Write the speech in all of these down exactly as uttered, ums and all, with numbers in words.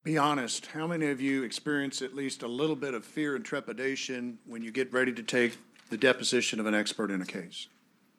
Be honest, how many of you experience at least a little bit of fear and trepidation when you get ready to take the deposition of an expert in a case?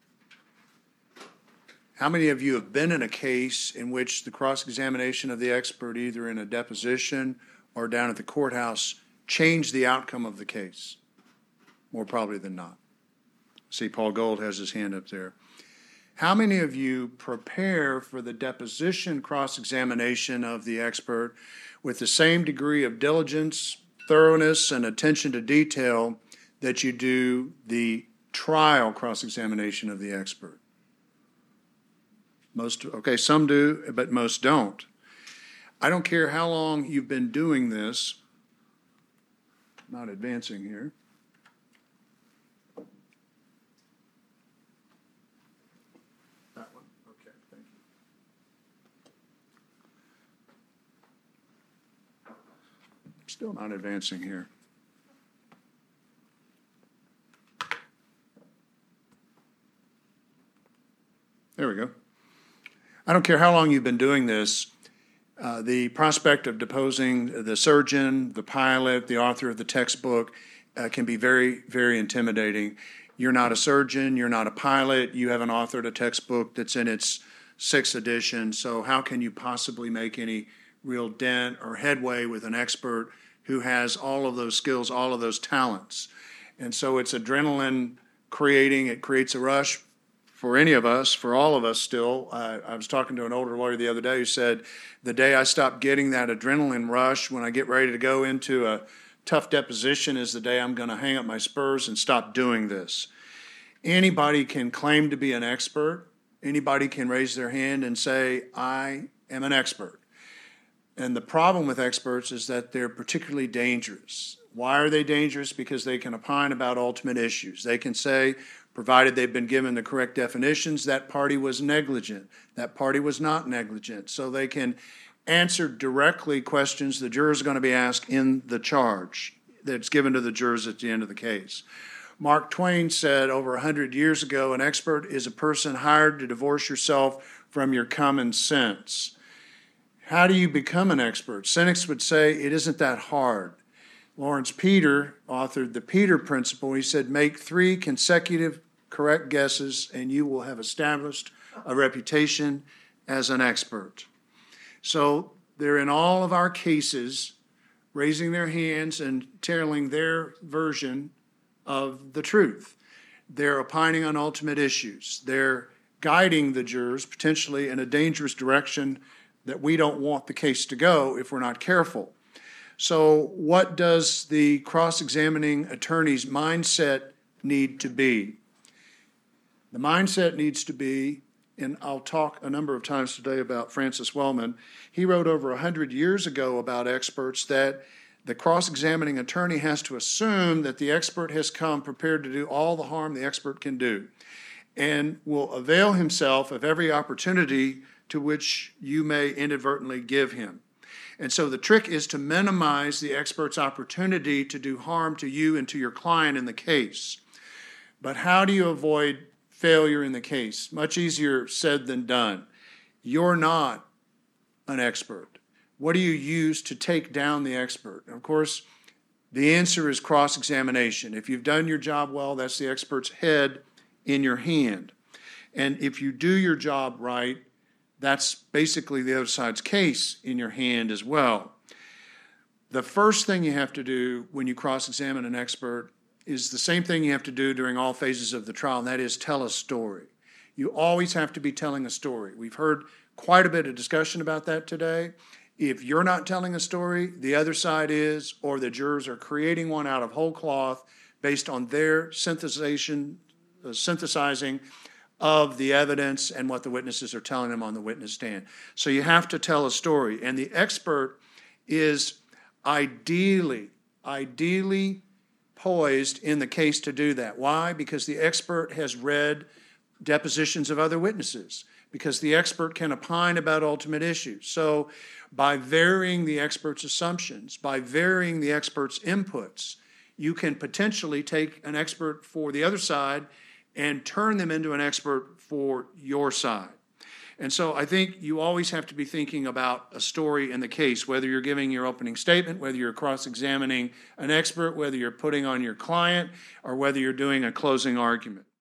How many of you have been in a case in which the cross-examination of the expert, either in a deposition or down at the courthouse, changed the outcome of the case? More probably than not. See, Paul Gold has his hand up there. How many of you prepare for the deposition cross-examination of the expert with the same degree of diligence, thoroughness, and attention to detail that you do the trial cross-examination of the expert? Most, okay, some do, but most don't. I don't care how long you've been doing this. I'm not advancing here. That one, okay, thank you. Still not advancing here. There we go. I don't care how long you've been doing this, uh, the prospect of deposing the surgeon, the pilot, the author of the textbook uh, can be very, very intimidating. You're not a surgeon, you're not a pilot, you haven't authored a textbook that's in its sixth edition, so how can you possibly make any real dent or headway with an expert who has all of those skills, all of those talents? And so it's adrenaline creating, it creates a rush for any of us, for all of us still. Uh, I was talking to an older lawyer the other day who said, the day I stop getting that adrenaline rush when I get ready to go into a tough deposition is the day I'm going to hang up my spurs and stop doing this. Anybody can claim to be an expert. Anybody can raise their hand and say, I am an expert. And the problem with experts is that they're particularly dangerous. Why are they dangerous? Because they can opine about ultimate issues. They can say, provided they've been given the correct definitions, that party was negligent. That party was not negligent. So they can answer directly questions the jurors are going to be asked in the charge that's given to the jurors at the end of the case. Mark Twain said over one hundred years ago, an expert is a person hired to divorce yourself from your common sense. How do you become an expert? Cynics would say it isn't that hard. Lawrence Peter authored the Peter Principle. He said, make three consecutive correct guesses and you will have established a reputation as an expert. So they're in all of our cases raising their hands and telling their version of the truth. They're opining on ultimate issues. They're guiding the jurors potentially in a dangerous direction that we don't want the case to go if we're not careful. So what does the cross-examining attorney's mindset need to be? The mindset needs to be, and I'll talk a number of times today about Francis Wellman. He wrote over one hundred years ago about experts that the cross-examining attorney has to assume that the expert has come prepared to do all the harm the expert can do and will avail himself of every opportunity to which you may inadvertently give him. And so the trick is to minimize the expert's opportunity to do harm to you and to your client in the case. But how do you avoid failure in the case? Much easier said than done. You're not an expert. What do you use to take down the expert? And of course, the answer is cross-examination. If you've done your job well, that's the expert's head in your hand. And if you do your job right, that's basically the other side's case in your hand as well. The first thing you have to do when you cross-examine an expert is the same thing you have to do during all phases of the trial, and that is tell a story. You always have to be telling a story. We've heard quite a bit of discussion about that today. If you're not telling a story, the other side is, or the jurors are creating one out of whole cloth based on their synthesization, uh, synthesizing of the evidence and what the witnesses are telling them on the witness stand. So you have to tell a story. And the expert is ideally, ideally poised in the case to do that. Why? Because the expert has read depositions of other witnesses, because the expert can opine about ultimate issues. So by varying the expert's assumptions, by varying the expert's inputs, you can potentially take an expert for the other side and turn them into an expert for your side. And so I think you always have to be thinking about a story in the case, whether you're giving your opening statement, whether you're cross-examining an expert, whether you're putting on your client, or whether you're doing a closing argument.